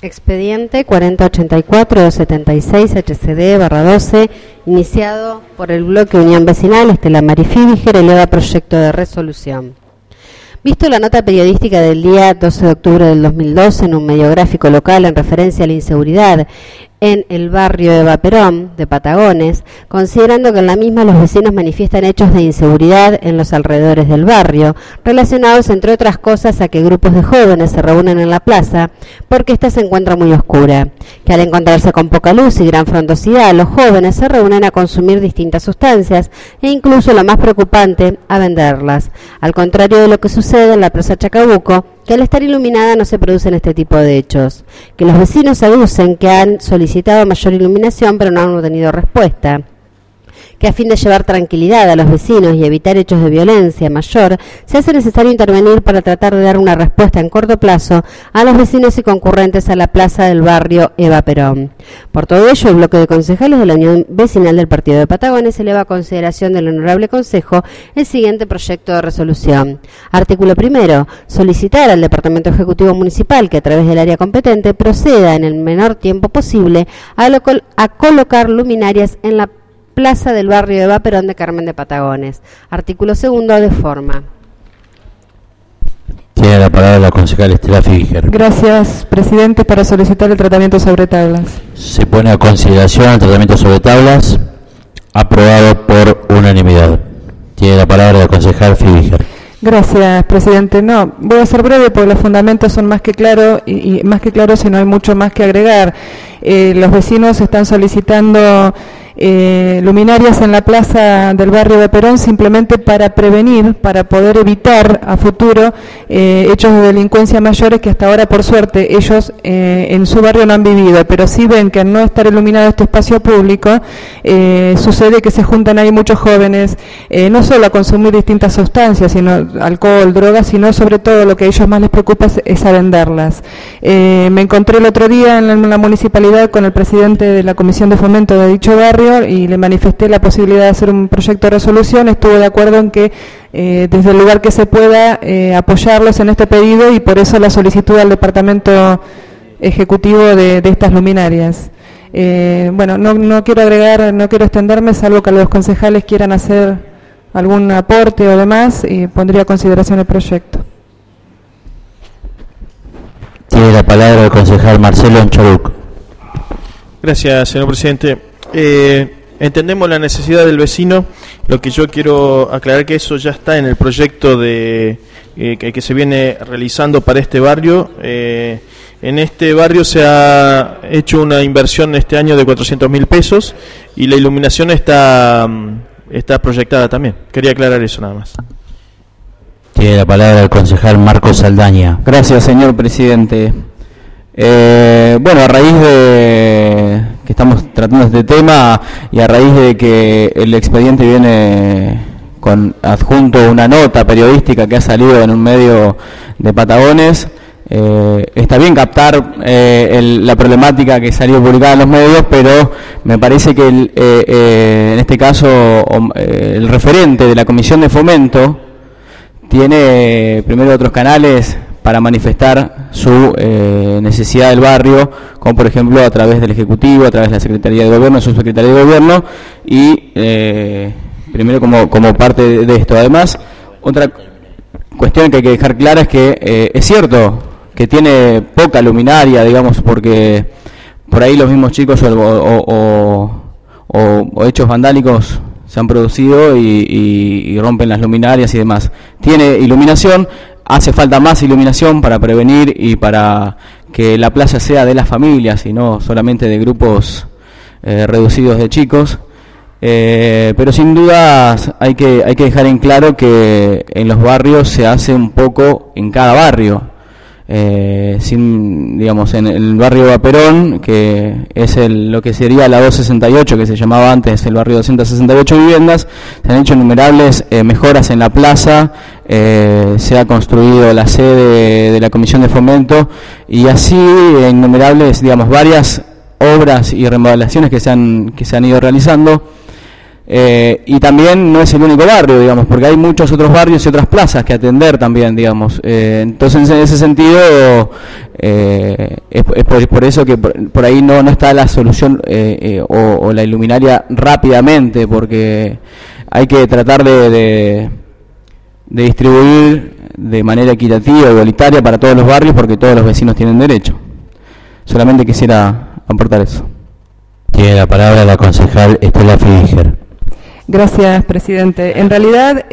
Expediente 4084-276-HCD-12, iniciado por el bloque Unión Vecinal, Estela Mari Fibiger, eleva proyecto de resolución. Visto la nota periodística del día 12 de octubre del 2012 en un medio gráfico local en referencia a la inseguridad en el barrio Eva Perón de Patagones, considerando que en la misma los vecinos manifiestan hechos de inseguridad en los alrededores del barrio, relacionados entre otras cosas a que grupos de jóvenes se reúnen en la plaza porque ésta se encuentra muy oscura, que al encontrarse con poca luz y gran frondosidad, los jóvenes se reúnen a consumir distintas sustancias e incluso, lo más preocupante, a venderlas, al contrario de lo que sucede en la plaza Chacabuco, que al estar iluminada no se producen este tipo de hechos, que los vecinos aducen que han solicitado mayor iluminación pero no han obtenido respuesta, que a fin de llevar tranquilidad a los vecinos y evitar hechos de violencia mayor, se hace necesario intervenir para tratar de dar una respuesta en corto plazo a los vecinos y concurrentes a la plaza del barrio Eva Perón. Por todo ello, el bloque de concejales de la Unión Vecinal del Partido de Patagones eleva a consideración del Honorable Consejo el siguiente proyecto de resolución. Artículo primero. Solicitar al Departamento Ejecutivo Municipal que a través del área competente proceda en el menor tiempo posible a colocar luminarias en la plaza del barrio Eva Perón de Carmen de Patagones. Artículo segundo, de forma. Tiene la palabra la concejal Estela Fibiger. Gracias, presidente, para solicitar el tratamiento sobre tablas. Se pone a consideración el tratamiento sobre tablas, aprobado por unanimidad. Tiene la palabra la concejal Fibiger. Gracias, presidente. No, voy a ser breve porque los fundamentos son más que claros y más que claros y no hay mucho más que agregar. Los vecinos están solicitando luminarias en la plaza del barrio de Perón simplemente para prevenir, para poder evitar a futuro hechos de delincuencia mayores que hasta ahora, por suerte, ellos en su barrio no han vivido, pero sí ven que al no estar iluminado este espacio público, sucede que se juntan ahí muchos jóvenes, no solo a consumir distintas sustancias, sino alcohol, drogas, sino sobre todo lo que a ellos más les preocupa es a venderlas. Me encontré el otro día en la municipalidad con el presidente de la Comisión de Fomento de dicho barrio y le manifesté la posibilidad de hacer un proyecto de resolución. Estuvo de acuerdo en que desde el lugar que se pueda apoyarlos en este pedido, y por eso la solicitud al Departamento Ejecutivo de estas luminarias. Bueno, no quiero agregar, no quiero extenderme, salvo que los concejales quieran hacer algún aporte o demás, y pondría a consideración el proyecto. Tiene la palabra el concejal Marcelo Anchoruc. Gracias, señor presidente. Entendemos la necesidad del vecino. Lo que yo quiero aclarar que eso ya está en el proyecto de que se viene realizando para este barrio. En este barrio se ha hecho una inversión este año de 400.000 pesos y la iluminación está proyectada también. Quería aclarar eso nada más. Tiene la palabra el concejal Marcos Saldaña. Gracias, señor presidente. Bueno, a raíz de que estamos tratando este tema y a raíz de que el expediente viene con adjunto una nota periodística que ha salido en un medio de Patagones, está bien captar la problemática que salió publicada en los medios, pero me parece que en este caso el referente de la Comisión de Fomento tiene primero otros canales para manifestar su necesidad del barrio, como por ejemplo a través del Ejecutivo, a través de la Secretaría de Gobierno, Subsecretaría de Gobierno, y primero como parte de esto. Además, otra cuestión que hay que dejar clara es que es cierto que tiene poca luminaria, digamos, porque por ahí los mismos chicos o hechos vandálicos se han producido y rompen las luminarias y demás. Tiene iluminación. Hace falta más iluminación para prevenir y para que la plaza sea de las familias y no solamente de grupos reducidos de chicos. Pero sin duda hay que dejar en claro que en los barrios se hace un poco en cada barrio. Digamos, en el barrio de Perón, que es lo que sería la 268, que se llamaba antes el barrio 268 viviendas, se han hecho innumerables mejoras en la plaza, se ha construido la sede de la Comisión de Fomento y así innumerables, digamos, varias obras y remodelaciones que se han ido realizando. Y también no es el único barrio, digamos, porque hay muchos otros barrios y otras plazas que atender también, digamos. Entonces, en ese sentido, es por eso que por ahí no está la solución o la iluminaria rápidamente, porque hay que tratar de distribuir de manera equitativa y igualitaria para todos los barrios, porque todos los vecinos tienen derecho. Solamente quisiera aportar eso. Tiene la palabra la concejal Estela Fidiger. Gracias, presidente. En realidad,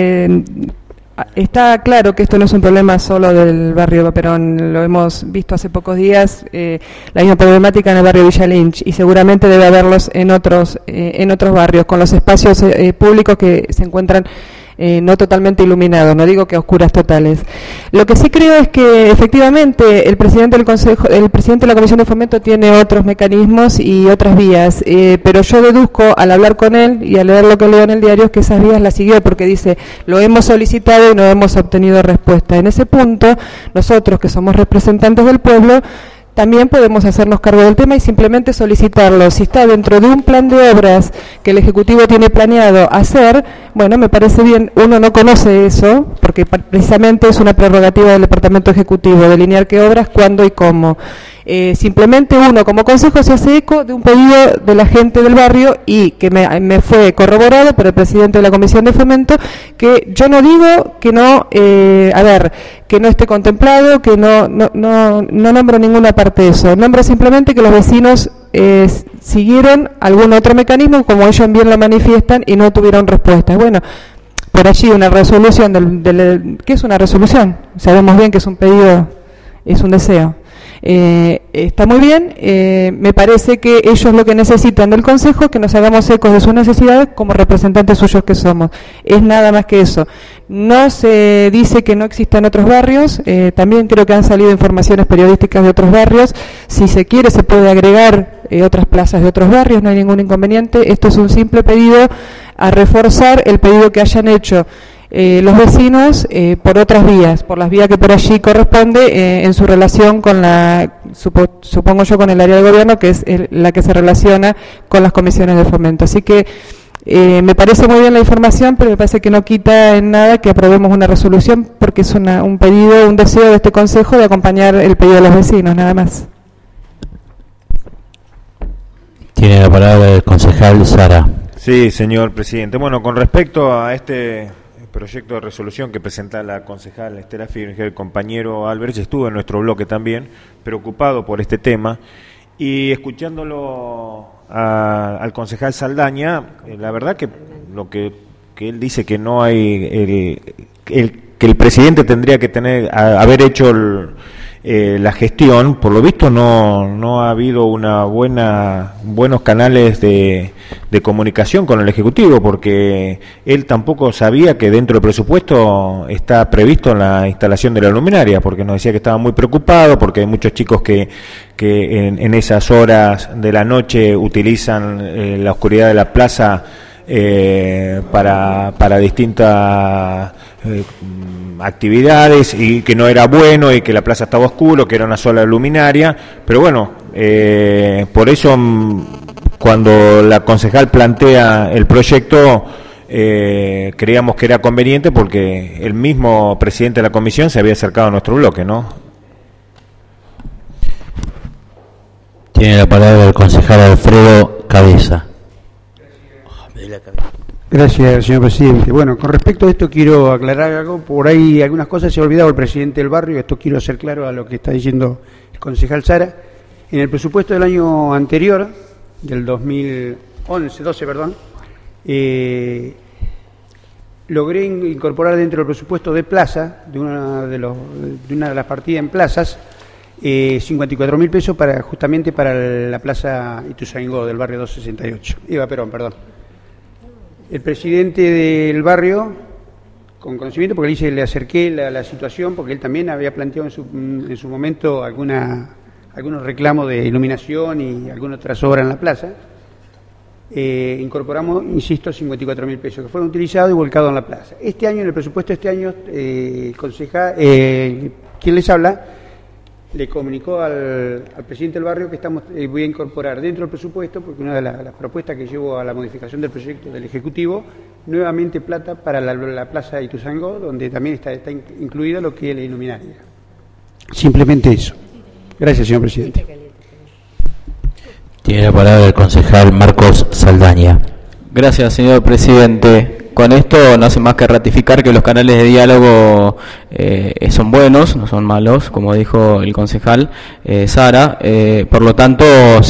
está claro que esto no es un problema solo del barrio Perón. Lo hemos visto hace pocos días, la misma problemática en el barrio Villa Lynch, y seguramente debe haberlos en otros barrios, con los espacios públicos que se encuentran no totalmente iluminados, no digo que a oscuras totales. Lo que sí creo es que efectivamente el presidente del Consejo, el presidente de la Comisión de Fomento tiene otros mecanismos y otras vías, pero yo deduzco al hablar con él y al leer lo que leo en el diario que esas vías las siguió, porque dice, lo hemos solicitado y no hemos obtenido respuesta. En ese punto, nosotros que somos representantes del pueblo, también podemos hacernos cargo del tema y simplemente solicitarlo. Si está dentro de un plan de obras que el Ejecutivo tiene planeado hacer, bueno, me parece bien. Uno no conoce eso, porque precisamente es una prerrogativa del Departamento Ejecutivo, delinear qué obras, cuándo y cómo. Simplemente uno como consejo se hace eco de un pedido de la gente del barrio y que me fue corroborado por el presidente de la Comisión de Fomento, que yo no digo que no, que no esté contemplado, que no nombro ninguna parte de eso, nombro simplemente que los vecinos siguieron algún otro mecanismo, como ellos bien lo manifiestan, y no tuvieron respuesta. Bueno, por allí una resolución, ¿qué es una resolución? Sabemos bien que es un pedido, es un deseo. Está muy bien, me parece que ellos lo que necesitan del Consejo, que nos hagamos ecos de sus necesidades como representantes suyos que somos, es nada más que eso. No se dice que no existan otros barrios, también creo que han salido informaciones periodísticas de otros barrios, si se quiere se puede agregar otras plazas de otros barrios, no hay ningún inconveniente. Esto es un simple pedido a reforzar el pedido que hayan hecho los vecinos por otras vías, por las vías que por allí corresponde en su relación con supongo yo, con el área de gobierno, que es la que se relaciona con las comisiones de fomento. Así que me parece muy bien la información, pero me parece que no quita en nada que aprobemos una resolución, porque es un pedido, un deseo de este Consejo de acompañar el pedido de los vecinos, nada más. Tiene la palabra el concejal Sara. Sí, señor presidente. Bueno, con respecto a este proyecto de resolución que presenta la concejal Estela Fidiger, el compañero Álvarez estuvo en nuestro bloque también, preocupado por este tema, y escuchándolo al concejal Saldaña, la verdad que lo que él dice que no hay que el presidente tendría que haber hecho la gestión, por lo visto no ha habido buenos canales de comunicación con el Ejecutivo, porque él tampoco sabía que dentro del presupuesto está previsto la instalación de la luminaria, porque nos decía que estaba muy preocupado, porque hay muchos chicos que en esas horas de la noche utilizan la oscuridad de la plaza para distintas actividades, y que no era bueno y que la plaza estaba oscuro, que era una sola luminaria. Pero bueno, por eso cuando la concejal plantea el proyecto creíamos que era conveniente, porque el mismo presidente de la comisión se había acercado a nuestro bloque, ¿no? Tiene la palabra el concejal Alfredo Cabeza. Gracias, señor presidente. Bueno, con respecto a esto quiero aclarar algo. Por ahí algunas cosas se ha olvidado el presidente del barrio. Esto quiero hacer claro a lo que está diciendo el concejal Sara. En el presupuesto del año anterior, del 2012, logré incorporar dentro del presupuesto de plaza, de una de las partidas en plazas, 54.000 pesos justamente para la plaza Ituzaingó del barrio 268. Eva Perón, perdón. El presidente del barrio, con conocimiento, porque le acerqué la situación, porque él también había planteado en su momento algunos reclamos de iluminación y algunas otras obras en la plaza, incorporamos, insisto, 54.000 pesos que fueron utilizados y volcados en la plaza. Este año, en el presupuesto de este año, quien les habla, le comunicó al presidente del barrio que voy a incorporar dentro del presupuesto, porque una de las propuestas que llevo a la modificación del proyecto del Ejecutivo, nuevamente plata para la plaza de Ituzaingó, donde también está incluida lo que es la iluminaria. Simplemente eso. Gracias, señor presidente. Tiene la palabra el concejal Marcos Saldaña. Gracias, señor presidente. Con esto no hace más que ratificar que los canales de diálogo son buenos, no son malos, como dijo el concejal Sara. Por lo tanto,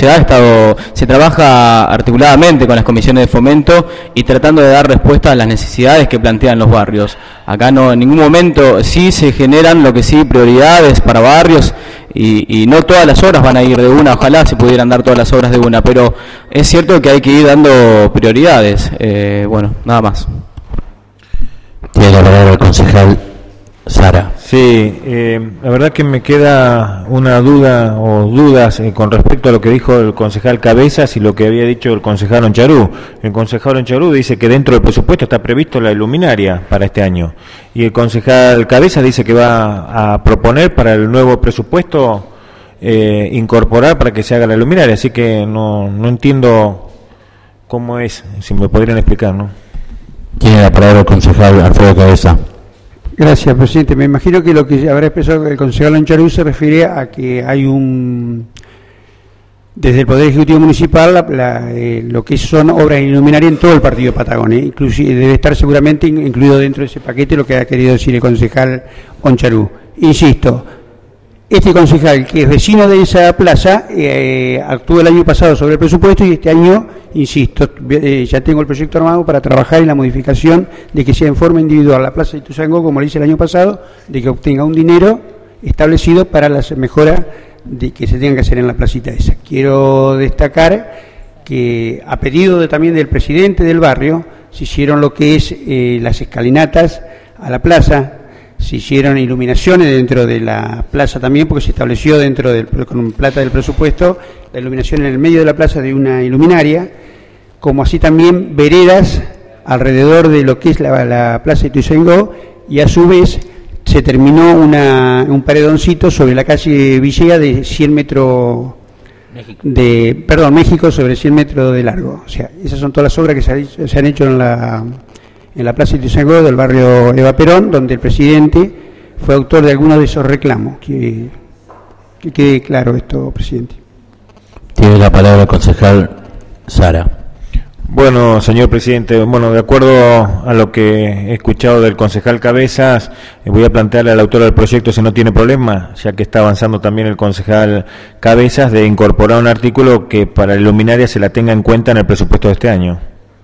se trabaja articuladamente con las comisiones de fomento y tratando de dar respuesta a las necesidades que plantean los barrios. Acá no, en ningún momento sí se generan lo que sí prioridades para barrios y no todas las obras van a ir de una, ojalá se pudieran dar todas las obras de una, pero es cierto que hay que ir dando prioridades. Bueno, nada más. Tiene la palabra el concejal Sara. Sí, la verdad que me queda una duda o dudas con respecto a lo que dijo el concejal Cabezas y lo que había dicho el concejal Oncharú. El concejal Oncharú dice que dentro del presupuesto está previsto la luminaria para este año y el concejal Cabezas dice que va a proponer para el nuevo presupuesto incorporar para que se haga la luminaria, así que no entiendo cómo es, si me podrían explicar, ¿no? Tiene la palabra el concejal Alfredo Cabeza. Gracias, presidente. Me imagino que lo que habrá expresado el concejal Oncharú se refiere a que hay desde el Poder Ejecutivo Municipal lo que son obras iluminarias en todo el partido de Patagonia, inclusive debe estar seguramente incluido dentro de ese paquete lo que ha querido decir el concejal Oncharú. Insisto, este concejal, que es vecino de esa plaza, actuó el año pasado sobre el presupuesto y este año, insisto, ya tengo el proyecto armado para trabajar en la modificación de que sea en forma individual la plaza de Ituzaingó, como lo hice el año pasado, de que obtenga un dinero establecido para las mejoras de que se tengan que hacer en la placita esa. Quiero destacar que a pedido también del presidente del barrio se hicieron lo que es las escalinatas a la plaza. Se hicieron iluminaciones dentro de la plaza también, porque se estableció con plata del presupuesto la iluminación en el medio de la plaza de una iluminaria, como así también veredas alrededor de lo que es la plaza de Ituzaingó, y a su vez se terminó un paredoncito sobre la calle Villega de 100 metros México sobre 100 metros de largo. O sea, esas son todas las obras que se han hecho en la plaza de Ituzaingó del barrio Eva Perón, donde el presidente fue autor de algunos de esos reclamos. Que quede claro esto, presidente. Tiene la palabra el concejal Sara. Bueno, señor presidente, de acuerdo a lo que he escuchado del concejal Cabezas, voy a plantearle al autor del proyecto, si no tiene problema, ya que está avanzando también el concejal Cabezas, de incorporar un artículo que para la luminaria se la tenga en cuenta en el presupuesto de este año.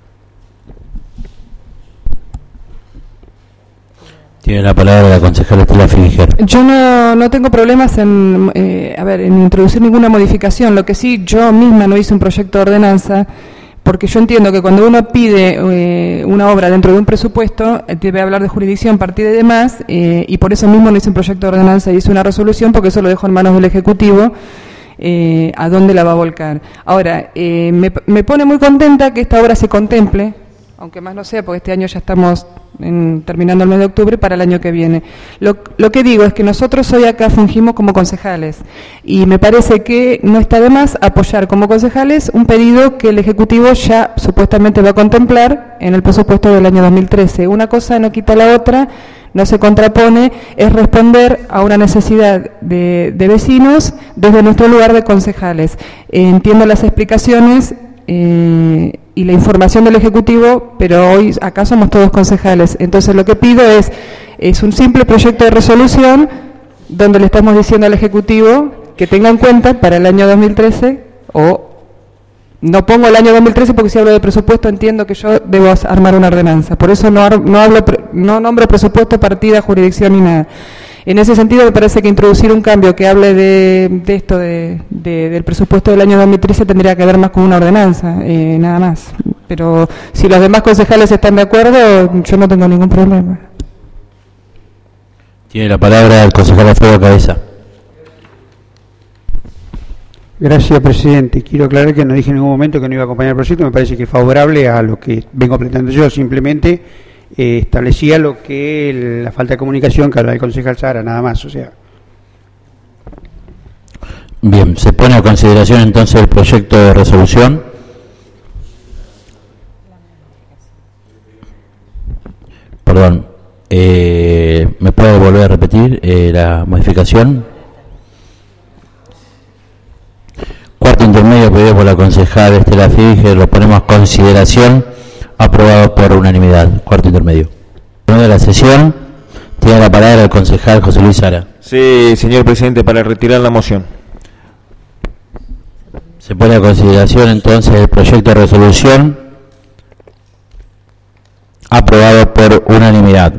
Tiene la palabra la concejala Estela Finger. Yo no tengo problemas en introducir ninguna modificación. Lo que sí, yo misma no hice un proyecto de ordenanza, porque yo entiendo que cuando uno pide una obra dentro de un presupuesto, debe hablar de jurisdicción, partida y demás, y por eso mismo no hice un proyecto de ordenanza, hice una resolución, porque eso lo dejo en manos del Ejecutivo, a dónde la va a volcar. Ahora, me pone muy contenta que esta obra se contemple, aunque más no sea, porque este año ya estamos terminando el mes de octubre, para el año que viene. Lo que digo es que nosotros hoy acá fungimos como concejales y me parece que no está de más apoyar como concejales un pedido que el Ejecutivo ya supuestamente va a contemplar en el presupuesto del año 2013. Una cosa no quita la otra, no se contrapone, es responder a una necesidad de vecinos desde nuestro lugar de concejales. Entiendo las explicaciones y la información del Ejecutivo, pero hoy acá somos todos concejales. Entonces lo que pido es un simple proyecto de resolución donde le estamos diciendo al Ejecutivo que tenga en cuenta para el año 2013, o no pongo el año 2013 porque si hablo de presupuesto entiendo que yo debo armar una ordenanza. Por eso no nombro presupuesto, partida, jurisdicción ni nada. En ese sentido me parece que introducir un cambio que hable de esto del presupuesto del año 2013 tendría que ver más con una ordenanza, nada más. Pero si los demás concejales están de acuerdo, yo no tengo ningún problema. Tiene la palabra el concejal Alfredo Cabeza. Gracias, presidente. Quiero aclarar que no dije en ningún momento que no iba a acompañar el proyecto, me parece que es favorable a lo que vengo planteando yo, simplemente establecía lo que la falta de comunicación que habla el concejal Sara, nada más, o sea. Bien, se pone a consideración entonces el proyecto de resolución. Perdón, ¿me puede volver a repetir la modificación? Cuarto intermedio pedido por la concejal Estela Fíger, lo ponemos a consideración, aprobado por unanimidad. Cuarto intermedio. De la sesión, tiene la palabra el concejal José Luis Sara. Sí, señor presidente, para retirar la moción. Se pone a consideración entonces el proyecto de resolución aprobado por unanimidad.